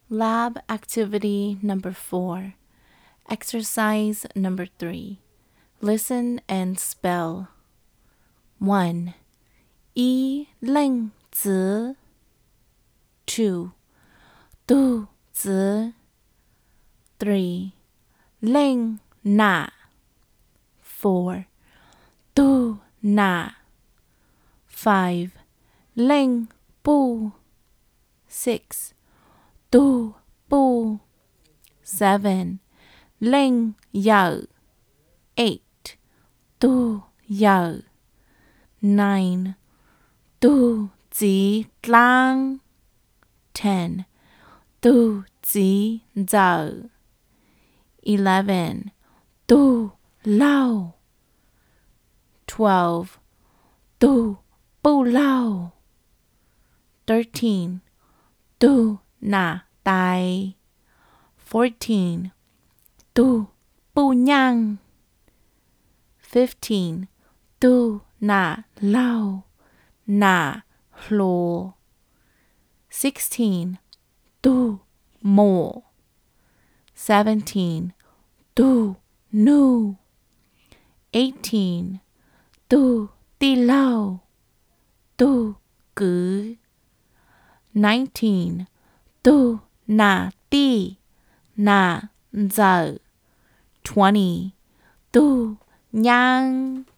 Lab activity number 4. Exercise number 3. Listen and spell. 1. 一愣子 2. 肚子 3. 愣那 4. 肚那 5. 愣部 6. 肚部 7. 愣有 8. 肚有 9. 肚子冷 10. 肚子走 11. 肚漏 12. 肚不漏 13. 肚那呆 14. 肚不痒 15. 肚那漏那落 16. 肚摸 17. 肚怒 18. 肚地漏肚咕 19. 肚那地那走 20. 肚痒